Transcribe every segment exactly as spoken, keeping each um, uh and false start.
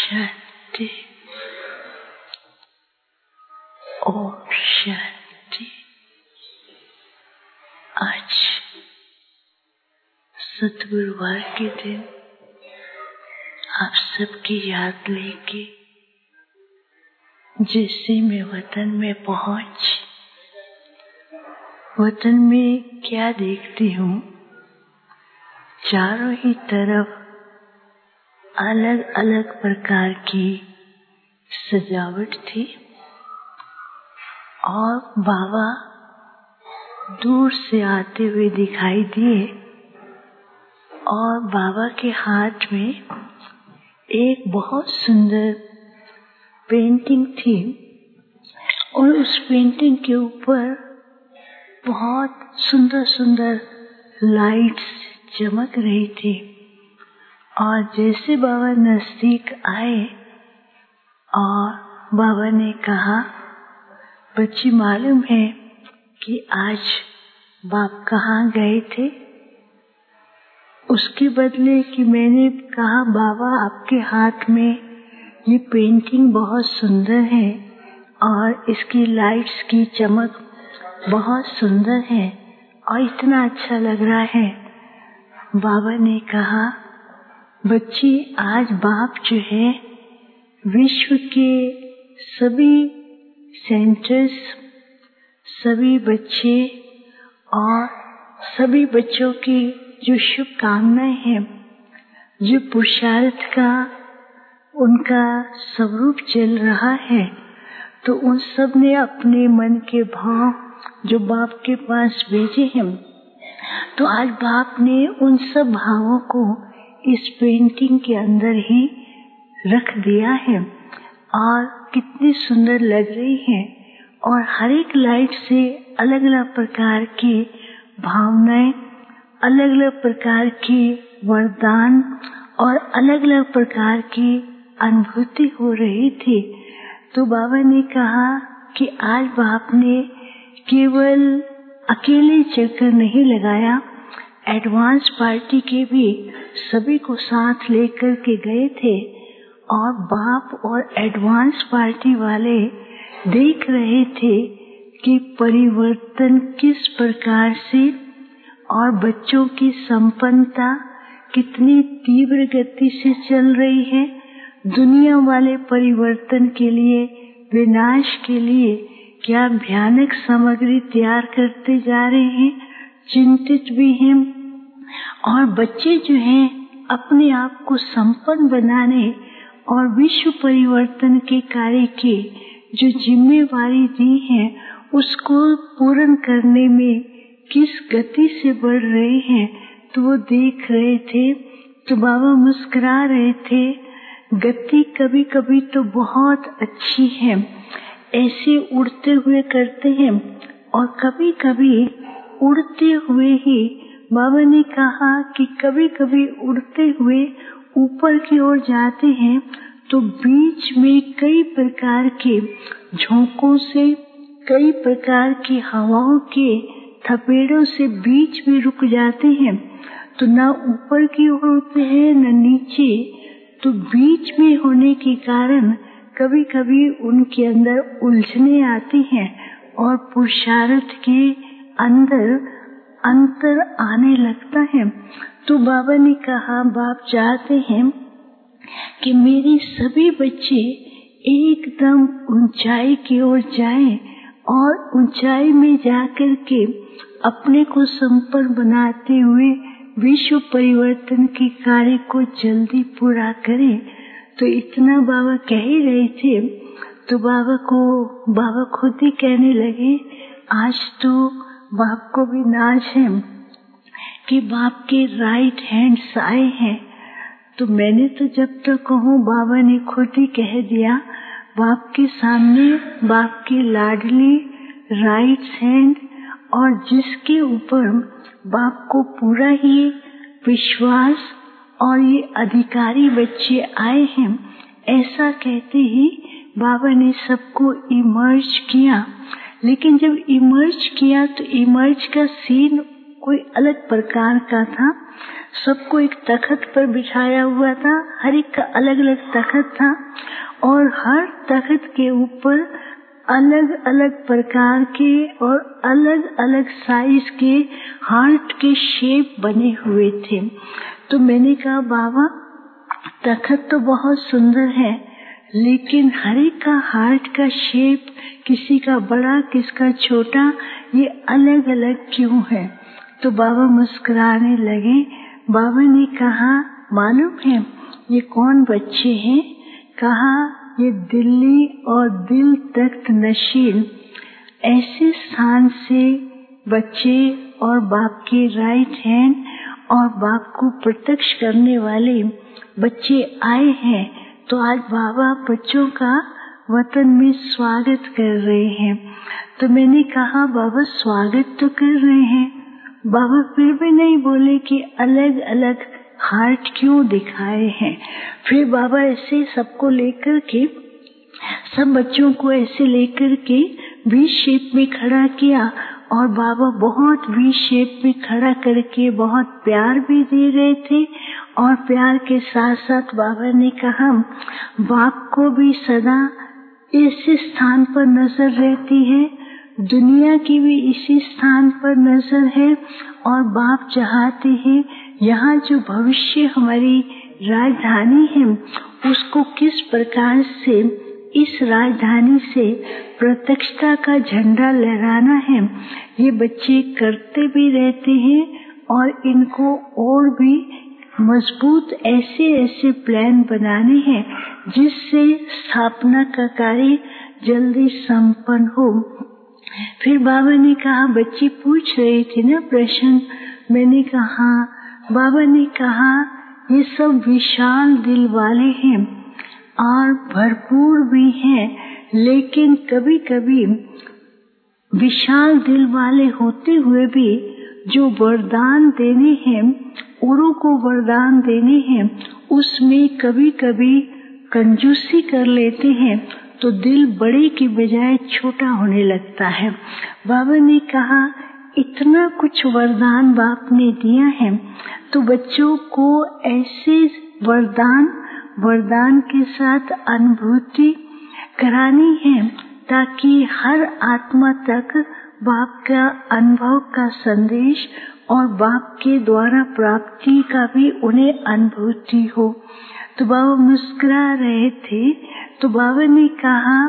शांति, ओम शांति। आज सतगुरुवार के दिन आप सबकी याद लेके जैसे मैं वतन में पहुंच वतन में क्या देखती हूँ, चारों ही तरफ अलग अलग प्रकार की सजावट थी और बाबा दूर से आते हुए दिखाई दिए और बाबा के हाथ में एक बहुत सुंदर पेंटिंग थी और उस पेंटिंग के ऊपर बहुत सुंदर सुंदर लाइट्स चमक रही थी। और जैसे बाबा नजदीक आए और बाबा ने कहा, बच्ची मालूम है कि आज बाप कहाँ गए थे? उसके बदले कि मैंने कहा, बाबा आपके हाथ में ये पेंटिंग बहुत सुंदर है और इसकी लाइट्स की चमक बहुत सुंदर है और इतना अच्छा लग रहा है। बाबा ने कहा, बच्ची आज बाप जो है विश्व के सभी सेंटर्स, सभी बच्चे और सभी बच्चों की जो शुभकामनाएं हैं, जो पुरुषार्थ का उनका स्वरूप चल रहा है, तो उन सब ने अपने मन के भाव जो बाप के पास भेजे हैं, तो आज बाप ने उन सब भावों को इस पेंटिंग के अंदर ही रख दिया है और कितनी सुंदर लग रही है। और हर एक लाइट से अलग अलग प्रकार की भावनाएं, अलग अलग प्रकार की वरदान और अलग अलग प्रकार की अनुभूति हो रही थी। तो बाबा ने कहा कि आज बाप ने केवल अकेले चक्कर नहीं लगाया, एडवांस पार्टी के भी सभी को साथ लेकर के गए थे और बाप और एडवांस पार्टी वाले देख रहे थे कि परिवर्तन किस प्रकार से और बच्चों की संपन्नता कितनी तीव्र गति से चल रही है। दुनिया वाले परिवर्तन के लिए, विनाश के लिए क्या भयानक सामग्री तैयार करते जा रहे हैं, चिंतित भी हैं। और बच्चे जो हैं अपने आप को संपन्न बनाने और विश्व परिवर्तन के कार्य की जो जिम्मेवारी दी है उसको पूर्ण करने में किस गति से बढ़ रहे हैं, तो वो देख रहे थे। तो बाबा मुस्कुरा रहे थे। गति कभी कभी तो बहुत अच्छी है, ऐसे उड़ते हुए करते हैं और कभी कभी उड़ते हुए ही बाबा ने कहा कि कभी कभी उड़ते हुए ऊपर की ओर जाते हैं तो बीच में कई प्रकार के झोंकों से, कई प्रकार की हवाओं के थपेड़ों से बीच में रुक जाते हैं। तो ना ऊपर की ओर होते हैं न नीचे, तो बीच में होने के कारण कभी कभी उनके अंदर उलझने आती हैं और पुरुषार्थ के अंदर अंतर आने लगता है। तो बाबा ने कहा, बाप चाहते हैं कि मेरे सभी बच्चे एकदम ऊंचाई की ओर जाएं और ऊंचाई में जाकर के अपने को संपन्न बनाते हुए विश्व परिवर्तन के कार्य को जल्दी पूरा करें। तो इतना बाबा कह ही रहे थे तो बाबा को बाबा खुद ही कहने लगे, आज तो बाप को भी नाज है कि बाप के राइट हैंड आए हैं। तो मैंने तो जब तक तो कहूँ, बाबा ने खुद ही कह दिया, बाप के सामने बाप की लाडली राइट हैंड और जिसके ऊपर बाप को पूरा ही विश्वास और ये अधिकारी बच्चे आए हैं, ऐसा कहते ही बाबा ने सबको इमर्ज किया। लेकिन जब इमर्ज किया तो इमर्ज का सीन कोई अलग प्रकार का था। सबको एक तख्त पर बिठाया हुआ था, हर एक का अलग अलग तख्त था और हर तख्त के ऊपर अलग अलग प्रकार के और अलग अलग साइज के हार्ट के शेप बने हुए थे। तो मैंने कहा बाबा तख्त तो बहुत सुंदर है, लेकिन हर एक का हार्ट का शेप, किसी का बड़ा किसका छोटा, ये अलग अलग क्यों है? तो बाबा मुस्कुराने लगे। बाबा ने कहा मालूम है ये कौन बच्चे हैं? कहा ये दिल्ली और दिल तख्त नशीन ऐसे स्थान से बच्चे और बाप के राइट हैंड और बाप को प्रत्यक्ष करने वाले बच्चे आए हैं। तो आज बाबा बच्चों का वतन में स्वागत कर रहे हैं। तो मैंने कहा बाबा स्वागत तो कर रहे हैं। बाबा फिर भी नहीं बोले कि अलग अलग हार्ट क्यों दिखाए हैं। फिर बाबा ऐसे सबको लेकर के, सब बच्चों को ऐसे लेकर के वी शेप में खड़ा किया और बाबा बहुत वी शेप में खड़ा करके बहुत प्यार भी दे रहे थे। और प्यार के साथ साथ बाबा ने कहा बाप को भी सदा इसी स्थान पर नजर रहती है, दुनिया की भी इसी स्थान पर नजर है और बाप चाहते हैं यहाँ जो भविष्य हमारी राजधानी है उसको किस प्रकार से इस राजधानी से प्रत्यक्षता का झंडा लहराना है। ये बच्चे करते भी रहते हैं और इनको और भी मजबूत ऐसे ऐसे प्लान बनाने हैं जिससे स्थापना का कार्य जल्दी संपन्न हो। फिर बाबा ने कहा बच्चे पूछ रहे थे ना प्रश्न, मैंने कहा बाबा ने कहा ये सब विशाल दिल वाले हैं और भरपूर भी हैं, लेकिन कभी कभी विशाल दिल वाले होते हुए भी जो वरदान देने हैं, औरों को वरदान देने हैं, उसमें कभी कभी कंजूसी कर लेते हैं तो दिल बड़े की बजाय छोटा होने लगता है। बाबा ने कहा इतना कुछ वरदान बाप ने दिया है तो बच्चों को ऐसे वरदान वरदान के साथ अनुभूति करानी है ताकि हर आत्मा तक बाप का अनुभव का संदेश और बाप के द्वारा प्राप्ति का भी उन्हें अनुभूति हो। तो बाबा मुस्कुरा रहे थे। तो बाबा ने कहा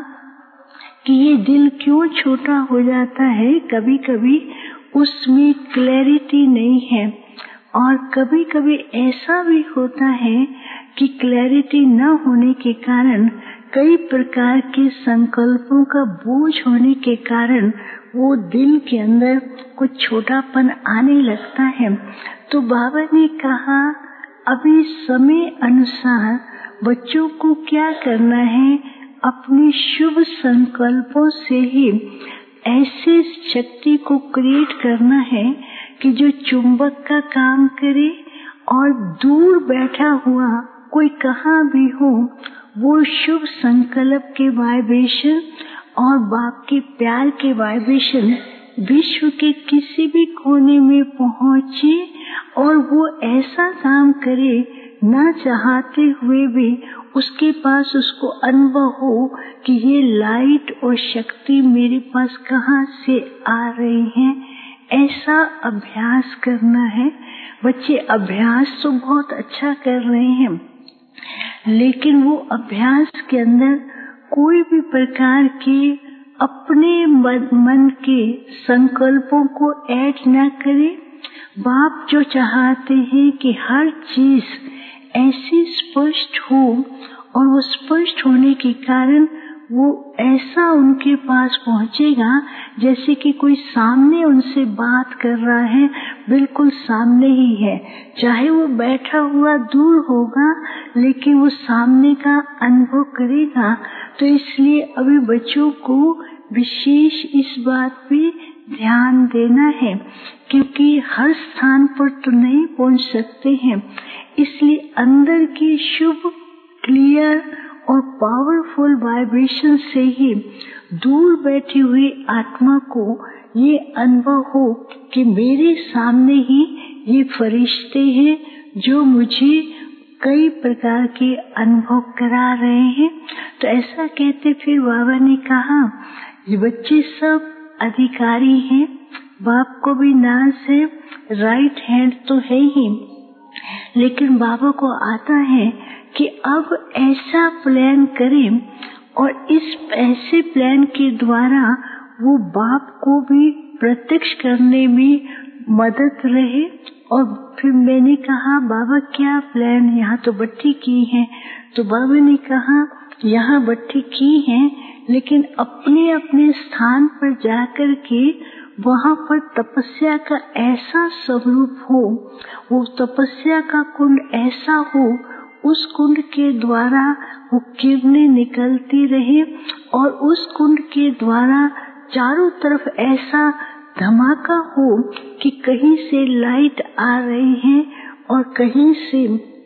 कि ये दिल क्यों छोटा हो जाता है, कभी कभी उसमें क्लैरिटी नहीं है और कभी कभी ऐसा भी होता है कि क्लैरिटी न होने के कारण कई प्रकार के संकल्पों का बोझ होने के कारण वो दिल के अंदर कुछ छोटापन आने लगता है। तो बाबा ने कहा अभी समय अनुसार बच्चों को क्या करना है, अपने शुभ संकल्पों से ही ऐसे शक्ति को क्रिएट करना है कि जो चुंबक का काम करे और दूर बैठा हुआ कोई कहाँ भी हो वो शुभ संकल्प के वाइब्रेशन और बाप के प्यार के वाइब्रेशन विश्व के किसी भी कोने में पहुँचे और वो ऐसा काम करे ना चाहते हुए भी उसके पास उसको अनुभव हो कि ये लाइट और शक्ति मेरे पास कहाँ से आ रही है। ऐसा अभ्यास करना है। बच्चे अभ्यास तो बहुत अच्छा कर रहे हैं, लेकिन वो अभ्यास के अंदर कोई भी प्रकार के अपने मन के संकल्पों को ऐड न करें। बाप जो चाहते हैं कि हर चीज ऐसी स्पष्ट हो और वो स्पष्ट होने के कारण वो ऐसा उनके पास पहुंचेगा जैसे कि कोई सामने उनसे बात कर रहा है, बिल्कुल सामने ही है। चाहे वो बैठा हुआ दूर होगा लेकिन वो सामने का अनुभव करेगा। तो इसलिए अभी बच्चों को विशेष इस बात पे ध्यान देना है क्योंकि हर स्थान पर तो नहीं पहुंच सकते हैं। इसलिए अंदर की शुभ, क्लियर और पावरफुल वाइब्रेशन से ही दूर बैठी हुई आत्मा को ये अनुभव हो कि मेरे सामने ही ये फरिश्ते हैं जो मुझे कई प्रकार के अनुभव करा रहे हैं। तो ऐसा कहते फिर बाबा ने कहा, ये बच्चे सब अधिकारी हैं, बाप को भी नाज है, राइट हैंड तो है ही, लेकिन बाबा को आता है कि अब ऐसा प्लान करें और इस ऐसे प्लान के द्वारा वो बाप को भी प्रत्यक्ष करने में मदद रहे। और फिर मैंने कहा, बाबा क्या प्लान, यहाँ तो भट्टी की है। तो बाबा ने कहा, यहाँ भट्टी की है, लेकिन अपने अपने स्थान पर जाकर के वहाँ पर तपस्या का ऐसा स्वरूप हो, वो तपस्या का कुंड ऐसा हो, उस कुंड के द्वारा वो किरणें निकलती रहे और उस कुंड के द्वारा चारों तरफ ऐसा धमाका हो कि कहीं से लाइट आ रही है और कहीं से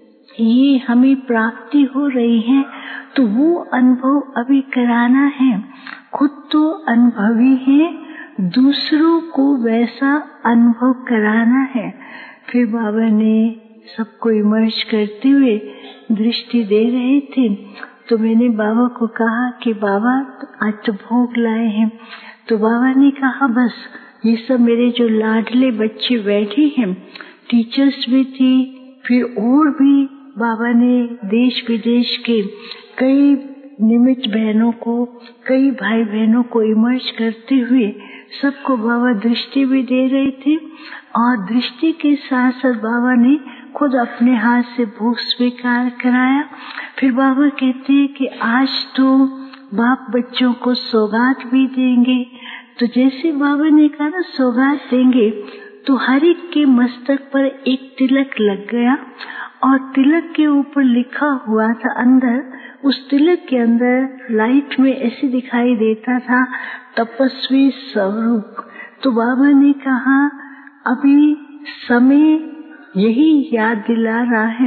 ये हमें प्राप्ति हो रही है। तो वो अनुभव अभी कराना है। खुद तो अनुभवी है, दूसरों को वैसा अनुभव कराना है। फिर बाबा ने सबको इमर्ज करते हुए दृष्टि दे रहे थे। तो मैंने बाबा को कहा कि बाबा आज तो भोग लाए हैं। तो बाबा ने कहा, बस ये सब मेरे जो लाडले बच्चे बैठे हैं, टीचर्स भी थी, फिर और भी बाबा ने देश विदेश के कई निमित्त बहनों को, कई भाई बहनों को इमर्ज करते हुए सबको बाबा दृष्टि भी दे रहे थे। और दृष्टि के साथ साथ बाबा ने खुद अपने हाथ से भोग स्वीकार कराया। फिर बाबा कहते हैं कि आज तो बाप बच्चों को सौगात भी देंगे। तो जैसे बाबा ने कहा ना सौगात देंगे, तो हर एक के मस्तक पर एक तिलक लग गया और तिलक के ऊपर लिखा हुआ था अंदर, उस तिलक के अंदर लाइट में ऐसे दिखाई देता था, तपस्वी स्वरूप। तो बाबा ने कहा, अभी समय यही याद दिला रहा है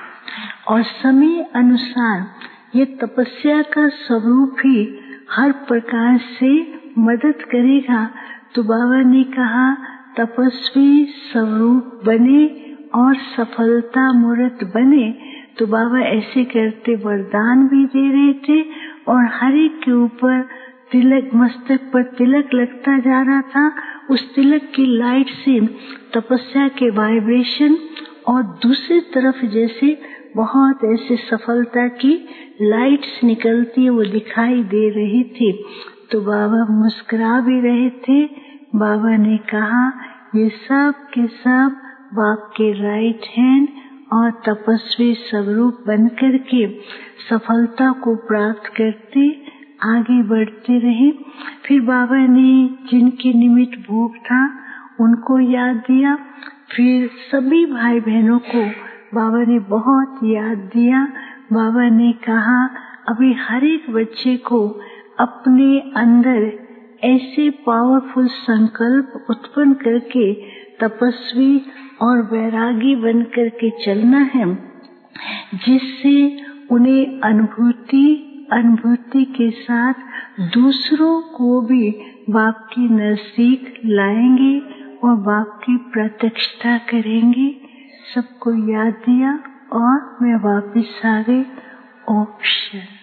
और समय अनुसार ये तपस्या का स्वरूप ही हर प्रकार से मदद करेगा। तो बाबा ने कहा, तपस्वी स्वरूप बने और सफलता मूर्त बने। तो बाबा ऐसे करते वरदान भी दे रहे थे और हर एक के ऊपर तिलक, मस्तक पर तिलक लगता जा रहा था। उस तिलक की लाइट से तपस्या के वाइब्रेशन और दूसरी तरफ जैसे बहुत ऐसे सफलता की लाइट्स निकलती है, वो दिखाई दे रही थी। तो बाबा मुस्कुरा भी रहे थे। बाबा ने कहा, ये सब के सब बाप के राइट हैंड और तपस्वी स्वरूप बनकर के सफलता को प्राप्त करते आगे बढ़ते रहे। फिर बाबा ने जिनके निमित्त भोग था उनको याद दिया। फिर सभी भाई बहनों को बाबा ने बहुत याद दिया। बाबा ने कहा, अभी हर एक बच्चे को अपने अंदर ऐसे पावरफुल संकल्प उत्पन्न करके तपस्वी और वैरागी बनकर के चलना है, जिससे उन्हें अनुभूति अनुभूति के साथ दूसरों को भी बाप के नजदीक लाएंगे और बाप की प्रत्यक्षता करेंगे। सबको याद दिया और मैं वापस आ गई। ओम शांति।